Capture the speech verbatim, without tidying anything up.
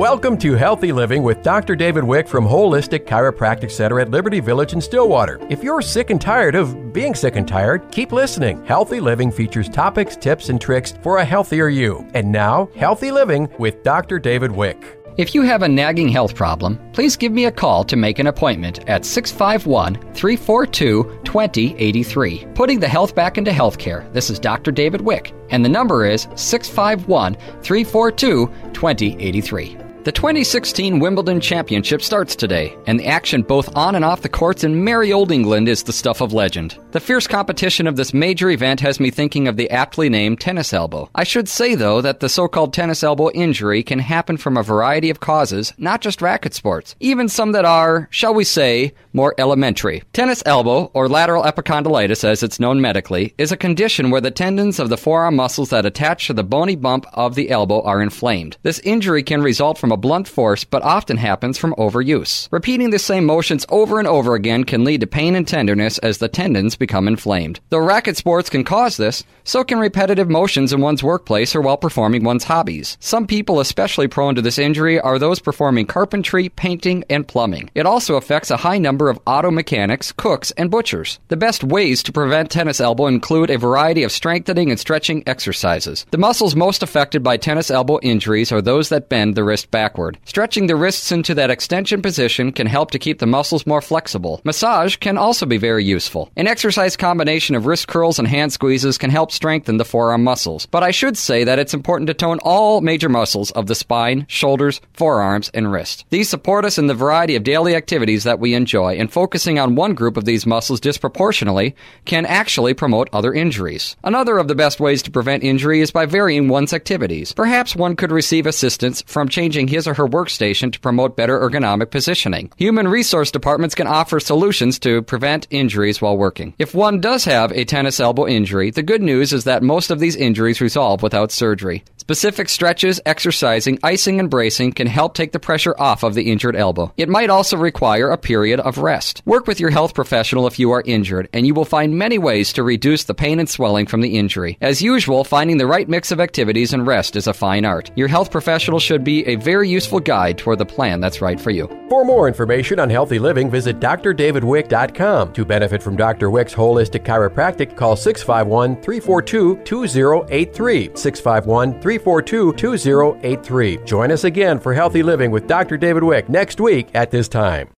Welcome to Healthy Living with Doctor David Wick from Holistic Chiropractic Center at Liberty Village in Stillwater. If you're sick and tired of being sick and tired, keep listening. Healthy Living features topics, tips, and tricks for a healthier you. And now, Healthy Living with Doctor David Wick. If you have a nagging health problem, please give me a call to make an appointment at six five one, three four two, two zero eight three. Putting the health back into healthcare. This is Doctor David Wick, and the number is six five one, three four two, two zero eight three. The twenty sixteen Wimbledon Championship starts today, and the action both on and off the courts in merry old England is the stuff of legend. The fierce competition of this major event has me thinking of the aptly named tennis elbow. I should say, though, that the so-called tennis elbow injury can happen from a variety of causes, not just racket sports, even some that are, shall we say, more elementary. Tennis elbow, or lateral epicondylitis as it's known medically, is a condition where the tendons of the forearm muscles that attach to the bony bump of the elbow are inflamed. This injury can result from a blunt force, but often happens from overuse. Repeating the same motions over and over again can lead to pain and tenderness as the tendons become inflamed. Though racket sports can cause this, so can repetitive motions in one's workplace or while performing one's hobbies. Some people especially prone to this injury are those performing carpentry, painting, and plumbing. It also affects a high number of auto mechanics, cooks, and butchers. The best ways to prevent tennis elbow include a variety of strengthening and stretching exercises. The muscles most affected by tennis elbow injuries are those that bend the wrist backward. Stretching the wrists into that extension position can help to keep the muscles more flexible. Massage can also be very useful. An exercise combination of wrist curls and hand squeezes can help strengthen the forearm muscles. But I should say that it's important to tone all major muscles of the spine, shoulders, forearms, and wrist. These support us in the variety of daily activities that we enjoy, and focusing on one group of these muscles disproportionately can actually promote other injuries. Another of the best ways to prevent injury is by varying one's activities. Perhaps one could receive assistance from changing his or her workstation to promote better ergonomic positioning. Human resource departments can offer solutions to prevent injuries while working. If one does have a tennis elbow injury, the good news is that most of these injuries resolve without surgery. Specific stretches, exercising, icing, and bracing can help take the pressure off of the injured elbow. It might also require a period of rest. Work with your health professional if you are injured, and you will find many ways to reduce the pain and swelling from the injury. As usual, finding the right mix of activities and rest is a fine art. Your health professional should be a very useful guide toward the plan that's right for you. For more information on healthy living, visit d r david wick dot com. To benefit from Doctor Wick's holistic chiropractic, call six five one, three four two, two zero eight three, six five one, three four two, two zero eight three. Join us again for Healthy Living with Doctor David Wick next week at this time.